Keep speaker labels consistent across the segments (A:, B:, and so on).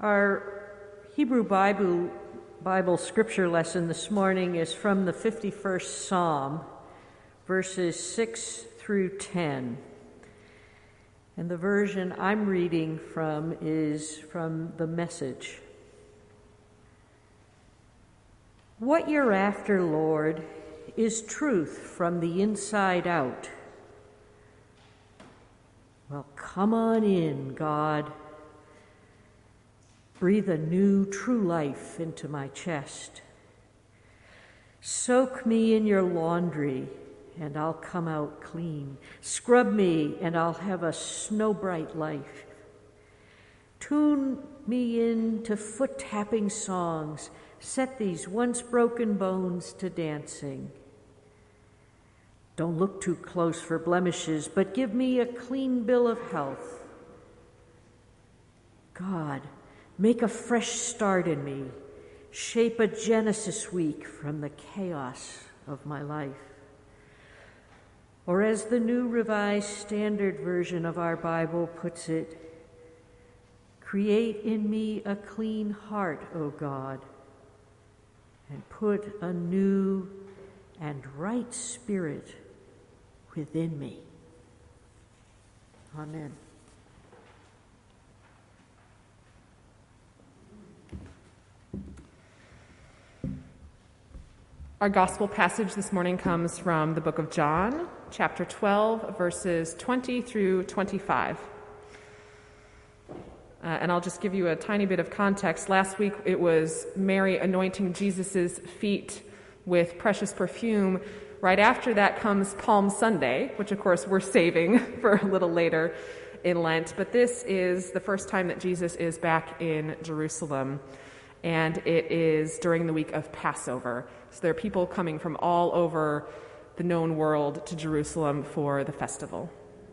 A: Our Hebrew Bible scripture lesson this morning is from the 51st Psalm, verses 6 through 10. And the version I'm reading from is from the Message. What you're after, Lord, is truth from the inside out. Well, come on in, God. Breathe a new, true life into my chest. Soak me in your laundry, and I'll come out clean. Scrub me, and I'll have a snow-bright life. Tune me into foot-tapping songs. Set these once broken bones to dancing. Don't look too close for blemishes, but give me a clean bill of health. God, make a fresh start in me. Shape a Genesis week from the chaos of my life. Or as the New Revised Standard Version of our Bible puts it, create in me a clean heart, O God, and put a new and right spirit within me. Amen.
B: Our gospel passage this morning comes from the book of John, chapter 12, verses 20 through 25. And I'll just give you a tiny bit of context. Last week it was Mary anointing Jesus' feet with precious perfume. Right after that comes Palm Sunday, which of course we're saving for a little later in Lent. But this is the first time that Jesus is back in Jerusalem. And it is during the week of Passover. So there are people coming from all over the known world to Jerusalem for the festival.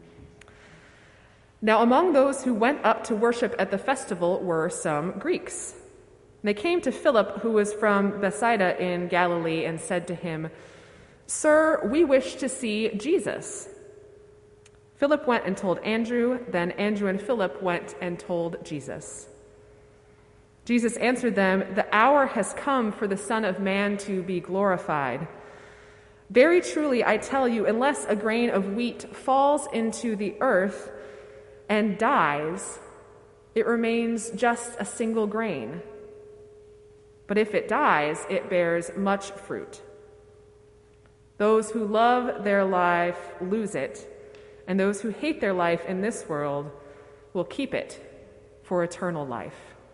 B: Now, among those who went up to worship at the festival were some Greeks. They came to Philip, who was from Bethsaida in Galilee, and said to him, "Sir, we wish to see Jesus." Philip went and told Andrew. Then Andrew and Philip went and told Jesus. Jesus answered them, "The hour has come for the Son of Man to be glorified. Very truly, I tell you, unless a grain of wheat falls into the earth and dies, it remains just a single grain. But if it dies, it bears much fruit. Those who love their life lose it, and those who hate their life in this world will keep it for eternal life."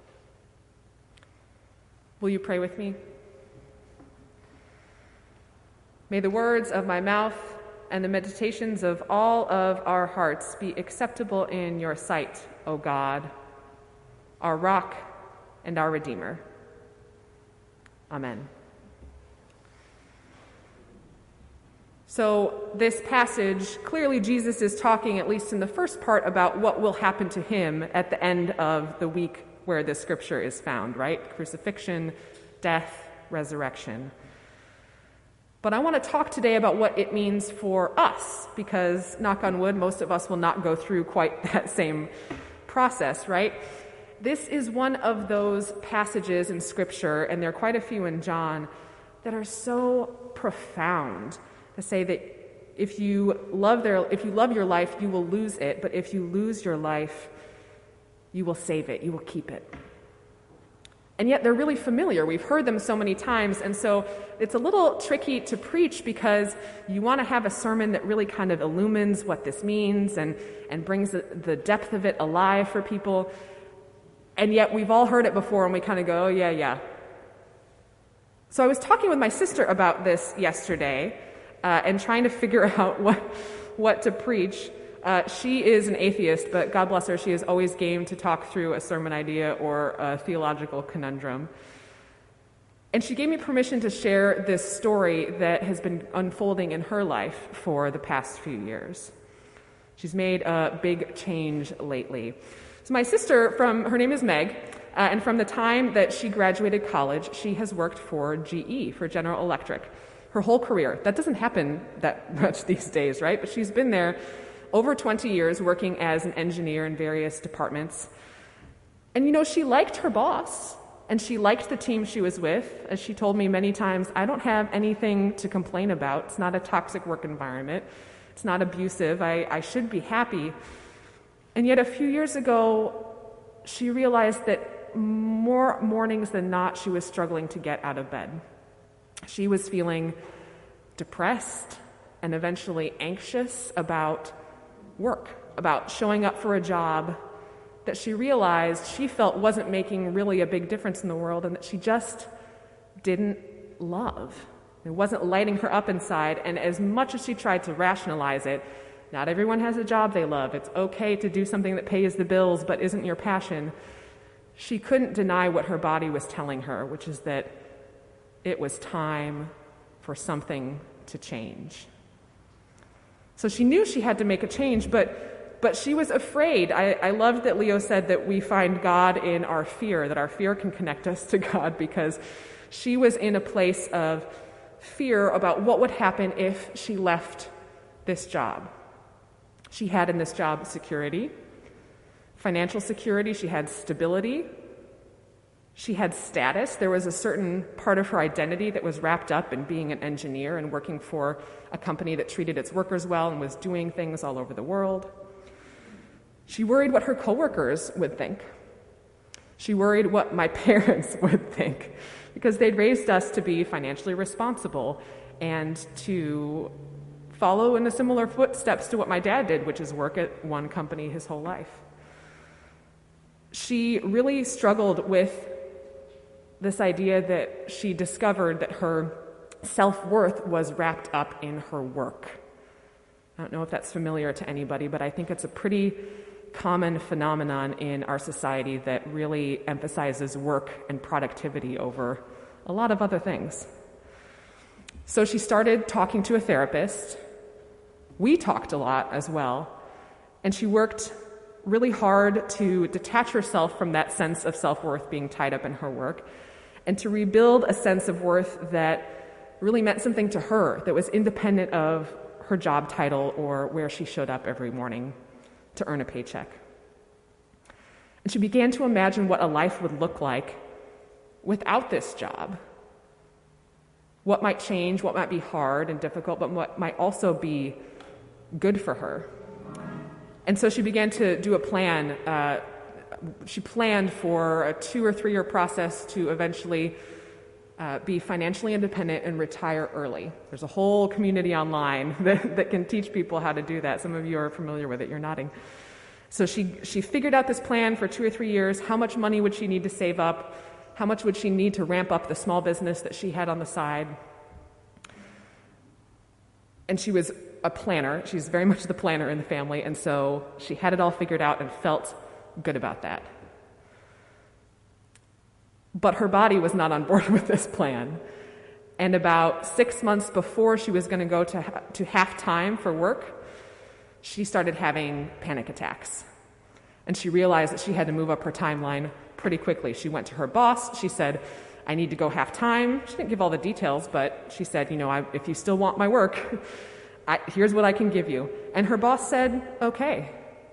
B: Will you pray with me? May the words of my mouth and the meditations of all of our hearts be acceptable in your sight, O God, our rock and our Redeemer. Amen. So this passage, clearly Jesus is talking, at least in the first part, about what will happen to him at the end of the week where this scripture is found, right? Crucifixion, death, resurrection. But I want to talk today about what it means for us, because, knock on wood, most of us will not go through quite that same process, right? This is one of those passages in Scripture, and there are quite a few in John, that are so profound to say that if you love your life, you will lose it, but if you lose your life, you will save it, you will keep it. And yet they're really familiar. We've heard them so many times, and so it's a little tricky to preach because you want to have a sermon that really kind of illumines what this means and brings the depth of it alive for people. And yet we've all heard it before, and we kind of go, oh, yeah. So I was talking with my sister about this yesterday and trying to figure out what to preach. She is an atheist, but God bless her, she is always game to talk through a sermon idea or a theological conundrum. And she gave me permission to share this story that has been unfolding in her life for the past few years. She's made a big change lately. So my sister, her name is Meg, and from the time that she graduated college, she has worked for GE, for General Electric, her whole career. That doesn't happen that much these days, right? But she's been there over 20 years working as an engineer in various departments. And she liked her boss, and she liked the team she was with. As she told me many times, I don't have anything to complain about. It's not a toxic work environment. It's not abusive. I should be happy. And yet a few years ago, she realized that more mornings than not, she was struggling to get out of bed. She was feeling depressed and eventually anxious about work, about showing up for a job that she realized she felt wasn't making really a big difference in the world and that she just didn't love. It wasn't lighting her up inside, and as much as she tried to rationalize it, not everyone has a job they love. It's okay to do something that pays the bills but isn't your passion. She couldn't deny what her body was telling her, which is that it was time for something to change. So she knew she had to make a change, but she was afraid. I loved that Leo said that we find God in our fear, that our fear can connect us to God, because she was in a place of fear about what would happen if she left this job. She had in this job security, financial security, she had stability, she had status. There was a certain part of her identity that was wrapped up in being an engineer and working for a company that treated its workers well and was doing things all over the world. She worried what her coworkers would think. She worried what my parents would think, because they'd raised us to be financially responsible and to follow in the similar footsteps to what my dad did, which is work at one company his whole life. She really struggled with this idea that she discovered that her self-worth was wrapped up in her work. I don't know if that's familiar to anybody, but I think it's a pretty common phenomenon in our society that really emphasizes work and productivity over a lot of other things. So she started talking to a therapist. We talked a lot as well, and she worked really hard to detach herself from that sense of self-worth being tied up in her work and to rebuild a sense of worth that really meant something to her, that was independent of her job title or where she showed up every morning to earn a paycheck. And she began to imagine what a life would look like without this job. What might change, what might be hard and difficult, but what might also be good for her. And so she began to do a plan. She planned for a 2 or 3 year process to eventually be financially independent and retire early. There's a whole community online that can teach people how to do that. Some of you are familiar with it. You're nodding. So she figured out this plan for 2 or 3 years. How much money would she need to save up? How much would she need to ramp up the small business that she had on the side? And she was a planner. She's very much the planner in the family, and so she had it all figured out and felt good about that. But her body was not on board with this plan. And about 6 months before she was going to go to half-time for work, she started having panic attacks. And she realized that she had to move up her timeline pretty quickly. She went to her boss. She said, I need to go half-time. She didn't give all the details, but she said, if you still want my work, here's what I can give you. And her boss said, okay.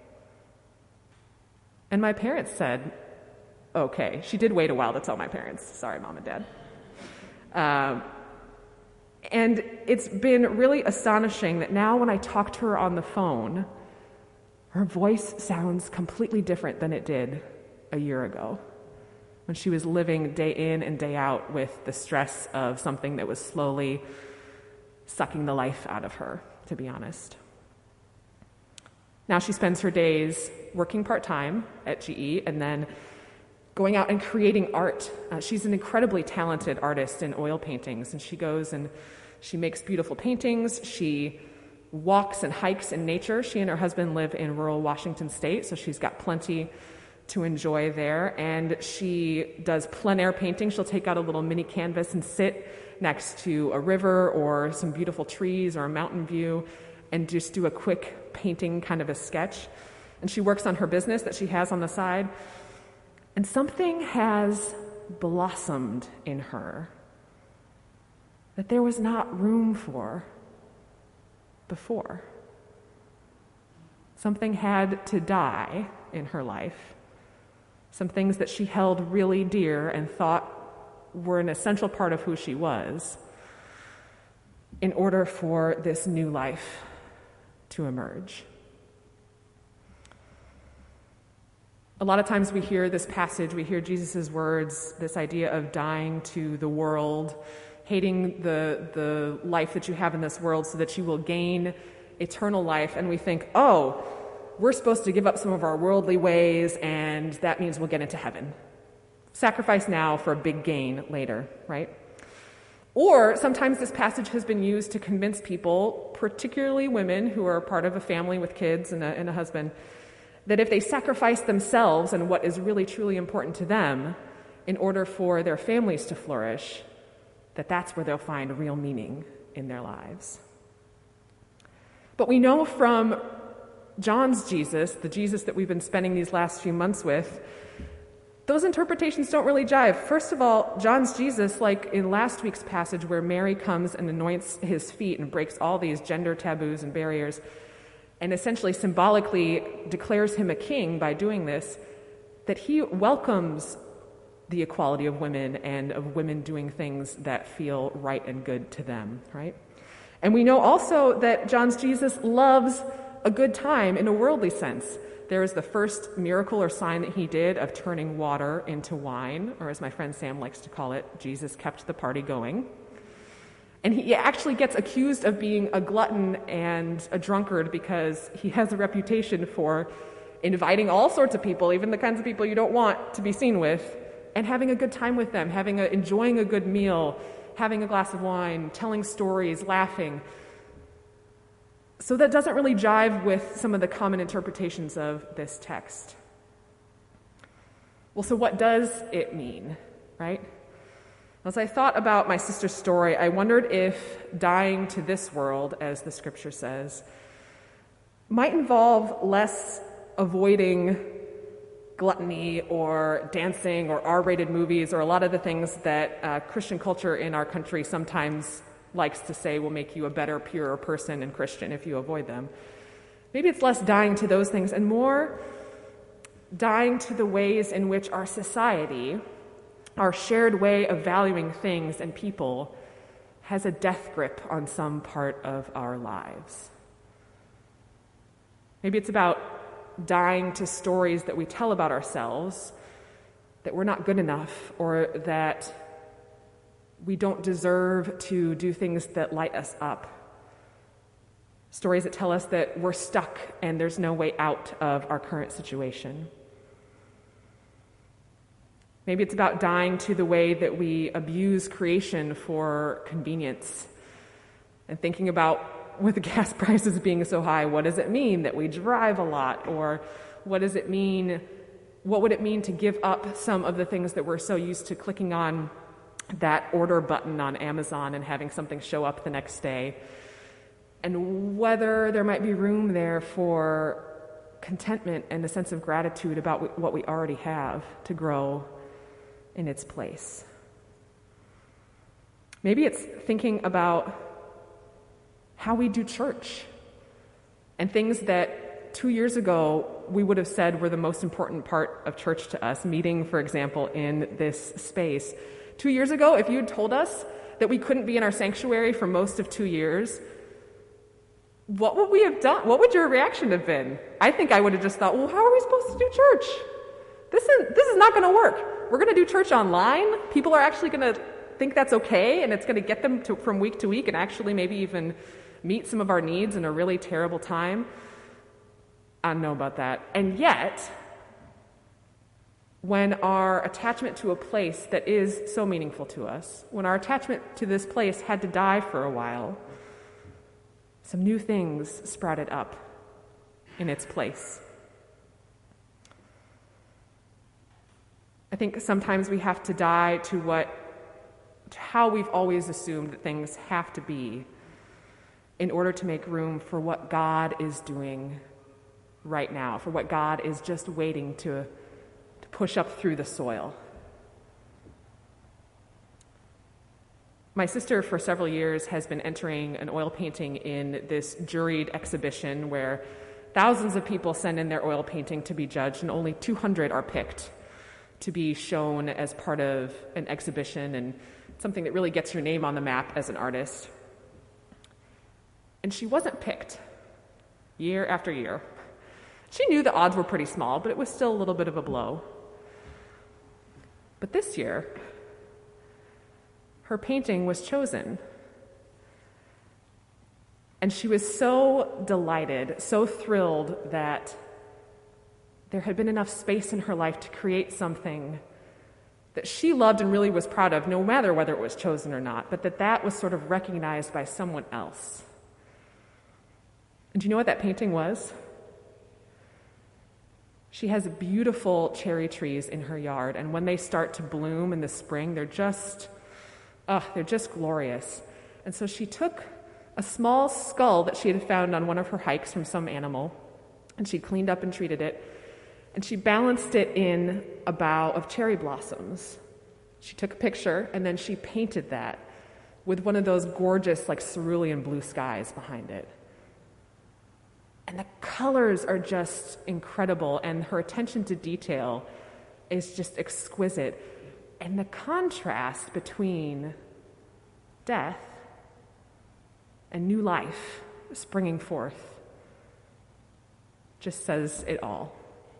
B: And my parents said, okay. She did wait a while to tell my parents. Sorry, Mom and Dad. And it's been really astonishing that now when I talk to her on the phone, her voice sounds completely different than it did a year ago, when she was living day in and day out with the stress of something that was slowly sucking the life out of her, to be honest. Now she spends her days working part-time at GE and then going out and creating art. She's an incredibly talented artist in oil paintings, and she goes and she makes beautiful paintings. She walks and hikes in nature. She and her husband live in rural Washington State, so she's got plenty to enjoy there. And she does plein air painting. She'll take out a little mini canvas and sit next to a river or some beautiful trees or a mountain view and just do a quick painting, kind of a sketch. And she works on her business that she has on the side. And something has blossomed in her that there was not room for before. Something had to die in her life some things that she held really dear and thought were an essential part of who she was, in order for this new life to emerge. A lot of times we hear this passage, we hear Jesus' words, this idea of dying to the world, hating the life that you have in this world so that you will gain eternal life, and we think, oh, we're supposed to give up some of our worldly ways, and that means we'll get into heaven. Sacrifice now for a big gain later, right? Or sometimes this passage has been used to convince people, particularly women who are part of a family with kids and a husband, that if they sacrifice themselves and what is really truly important to them in order for their families to flourish, that's where they'll find real meaning in their lives. But we know from John's Jesus, the Jesus that we've been spending these last few months with, those interpretations don't really jive. First of all, John's Jesus, like in last week's passage where Mary comes and anoints his feet and breaks all these gender taboos and barriers, and essentially symbolically declares him a king by doing this, that he welcomes the equality of women and of women doing things that feel right and good to them, right? And we know also that John's Jesus loves a good time in a worldly sense. There is the first miracle or sign that he did of turning water into wine, or as my friend Sam likes to call it, Jesus kept the party going. And he actually gets accused of being a glutton and a drunkard because he has a reputation for inviting all sorts of people, even the kinds of people you don't want to be seen with, and having a good time with them, enjoying a good meal, having a glass of wine, telling stories, laughing. So that doesn't really jive with some of the common interpretations of this text. Well, so what does it mean, right? As I thought about my sister's story, I wondered if dying to this world, as the scripture says, might involve less avoiding gluttony or dancing or R-rated movies or a lot of the things that Christian culture in our country sometimes likes to say will make you a better, purer person and Christian if you avoid them. Maybe it's less dying to those things and more dying to the ways in which our society, our shared way of valuing things and people, has a death grip on some part of our lives. Maybe it's about dying to stories that we tell about ourselves, that we're not good enough, or that we don't deserve to do things that light us up. Stories that tell us that we're stuck and there's no way out of our current situation. Maybe it's about dying to the way that we abuse creation for convenience and thinking about, with the gas prices being so high, what does it mean that we drive a lot? Or what would it mean to give up some of the things that we're so used to clicking on that order button on Amazon and having something show up the next day? And whether there might be room there for contentment and a sense of gratitude about what we already have to grow in its place. Maybe it's thinking about how we do church and things that 2 years ago we would have said were the most important part of church to us, meeting, for example, in this space. 2 years ago, if you had told us that we couldn't be in our sanctuary for most of 2 years, what would we have done? What would your reaction have been? I think I would have just thought, well, how are we supposed to do church? This is not going to work. We're going to do church online. People are actually going to think that's okay, and it's going to get them from week to week and actually maybe even meet some of our needs in a really terrible time. I don't know about that. And yet, when our attachment to a place that is so meaningful to us, when our attachment to this place had to die for a while, some new things sprouted up in its place. I think sometimes we have to die to how we've always assumed that things have to be in order to make room for what God is doing right now, for what God is just waiting to push up through the soil. My sister, for several years, has been entering an oil painting in this juried exhibition where thousands of people send in their oil painting to be judged, and only 200 are picked. to be shown as part of an exhibition and something that really gets your name on the map as an artist. And she wasn't picked year after year. She knew the odds were pretty small, but it was still a little bit of a blow. But this year, her painting was chosen. And she was so delighted, so thrilled that there had been enough space in her life to create something that she loved and really was proud of, no matter whether it was chosen or not, but that was sort of recognized by someone else. And do you know what that painting was? She has beautiful cherry trees in her yard, and when they start to bloom in the spring, they're just glorious. And so she took a small skull that she had found on one of her hikes from some animal, and she cleaned up and treated it, and she balanced it in a bough of cherry blossoms. She took a picture, and then she painted that with one of those gorgeous, like, cerulean blue skies behind it. And the colors are just incredible, and her attention to detail is just exquisite. And the contrast between death and new life springing forth just says it all.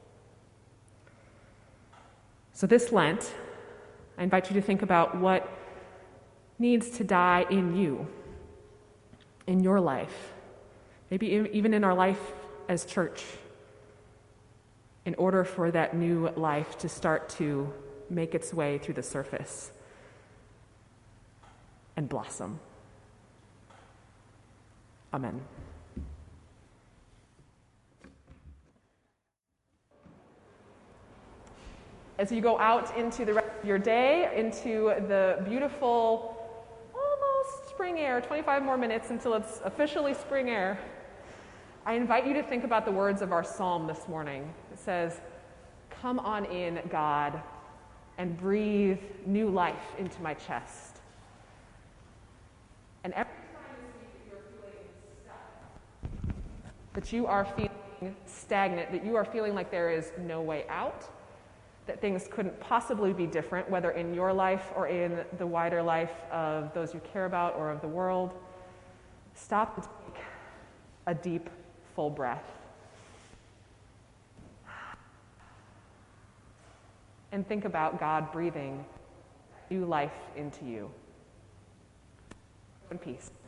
B: So this Lent, I invite you to think about what needs to die in you, in your life, maybe even in our life as church, in order for that new life to start to make its way through the surface and blossom. Amen. As you go out into the rest of your day, into the beautiful, almost spring air, 25 more minutes until it's officially spring air, I invite you to think about the words of our psalm this morning. It says, "Come on in, God, and breathe new life into my chest." And every time this week that you're feeling stuck, that you are feeling stagnant, that you are feeling like there is no way out, that things couldn't possibly be different, whether in your life or in the wider life of those you care about or of the world, stop and take a deep, full breath. And think about God breathing new life into you. In peace.